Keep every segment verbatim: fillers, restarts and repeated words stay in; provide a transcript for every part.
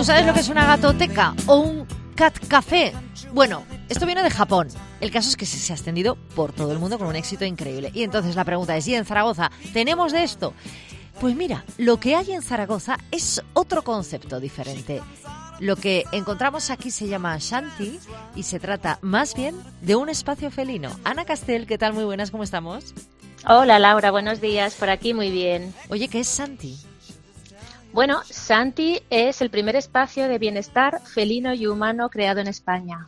¿Tú sabes lo que es una gatoteca o un cat café? Bueno, esto viene de Japón. El caso es que se ha extendido por todo el mundo con un éxito increíble. Y entonces la pregunta es, ¿y en Zaragoza tenemos de esto? Pues mira, lo que hay en Zaragoza es otro concepto diferente. Lo que encontramos aquí se llama Shanti y se trata más bien de un espacio felino. Ana Castel, ¿qué tal? Muy buenas, ¿cómo estamos? Hola Laura, buenos días, por aquí muy bien. Oye, ¿qué es Shanti? Bueno, Shanti es el primer espacio de bienestar felino y humano creado en España.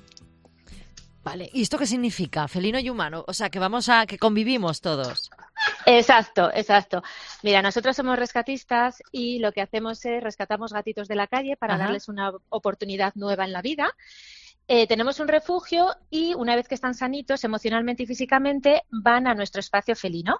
Vale, ¿y esto qué significa? Felino y humano, o sea, que vamos a, que convivimos todos. Exacto, exacto. Mira, nosotros somos rescatistas y lo que hacemos es rescatamos gatitos de la calle para Ajá. darles una oportunidad nueva en la vida. Eh, tenemos un refugio y una vez que están sanitos emocionalmente y físicamente van a nuestro espacio felino.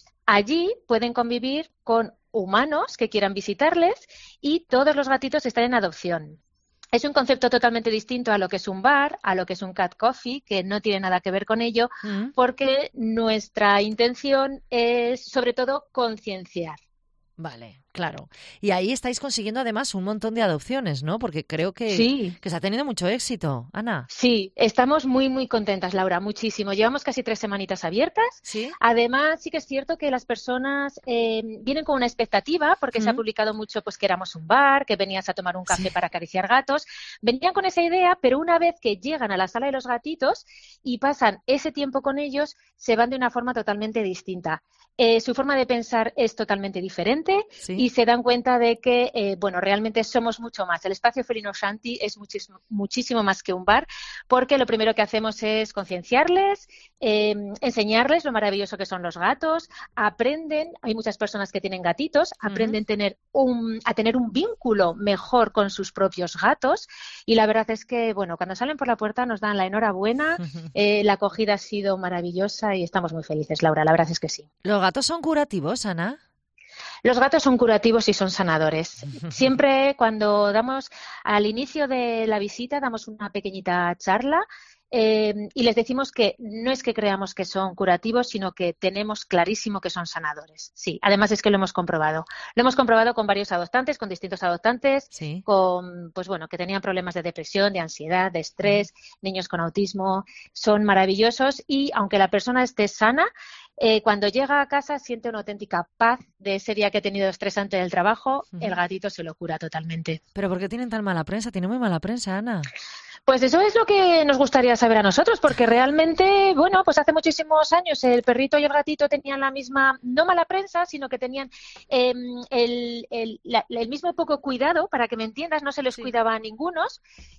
Allí pueden convivir con humanos que quieran visitarles y todos los gatitos están en adopción. Es un concepto totalmente distinto a lo que es un bar, a lo que es un cat coffee, que no tiene nada que ver con ello, mm. porque nuestra intención es, sobre todo, concienciar. Vale, claro. Y ahí estáis consiguiendo además un montón de adopciones, ¿no? Porque creo que, sí. que se ha tenido mucho éxito, Ana. Sí, estamos muy, muy contentas, Laura, muchísimo. Llevamos casi tres semanitas abiertas. ¿Sí? Además, sí que es cierto que las personas eh, vienen con una expectativa, porque mm. se ha publicado mucho pues que éramos un bar, que venías a tomar un café sí. para acariciar gatos. Venían con esa idea, pero una vez que llegan a la sala de los gatitos y pasan ese tiempo con ellos, se van de una forma totalmente distinta. Eh, su forma de pensar es totalmente diferente ¿Sí? y se dan cuenta de que, eh, bueno, realmente somos mucho más. El espacio felino Shanti es muchísimo, muchísimo más que un bar, porque lo primero que hacemos es concienciarles, eh, enseñarles lo maravilloso que son los gatos, aprenden, hay muchas personas que tienen gatitos, aprenden uh-huh. tener un, a tener un vínculo mejor con sus propios gatos y la verdad es que, bueno, cuando salen por la puerta nos dan la enhorabuena, uh-huh. eh, la acogida ha sido maravillosa y estamos muy felices, Laura, la verdad es que sí. ¿Los gatos son curativos, Ana? Los gatos son curativos y son sanadores. Siempre cuando damos, al inicio de la visita, damos una pequeñita charla eh, y les decimos que no es que creamos que son curativos, sino que tenemos clarísimo que son sanadores. Sí, además es que lo hemos comprobado. Lo hemos comprobado con varios adoptantes, con distintos adoptantes, ¿Sí? con, pues bueno, que tenían problemas de depresión, de ansiedad, de estrés, uh-huh. niños con autismo. Son maravillosos y aunque la persona esté sana, Eh, cuando llega a casa siente una auténtica paz de ese día que ha tenido estresante en el trabajo, uh-huh. el gatito se lo cura totalmente. ¿Pero por qué tienen tan mala prensa? Tiene muy mala prensa, Ana. Pues eso es lo que nos gustaría saber a nosotros, porque realmente, bueno, pues hace muchísimos años el perrito y el gatito tenían la misma, no mala prensa, sino que tenían eh, el, el, la, el mismo poco cuidado, para que me entiendas, no se les sí. cuidaba a ningunos.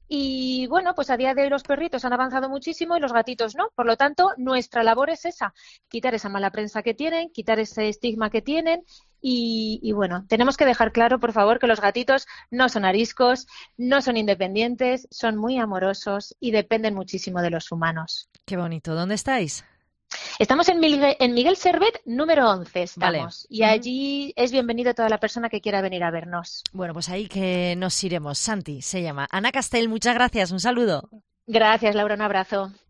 Y bueno, pues a día de hoy los perritos han avanzado muchísimo y los gatitos no. Por lo tanto, nuestra labor es esa, quitar esa mala prensa que tienen, quitar ese estigma que tienen. Y, y bueno, tenemos que dejar claro, por favor, que los gatitos no son ariscos, no son independientes, son muy amorosos y dependen muchísimo de los humanos. Qué bonito. ¿Dónde estáis? Estamos en Miguel, en Miguel Servet número once, estamos. Vale. Y allí es bienvenido toda la persona que quiera venir a vernos. Bueno, pues ahí que nos iremos. Shanti se llama. Ana Castel, muchas gracias. Un saludo. Gracias, Laura. Un abrazo.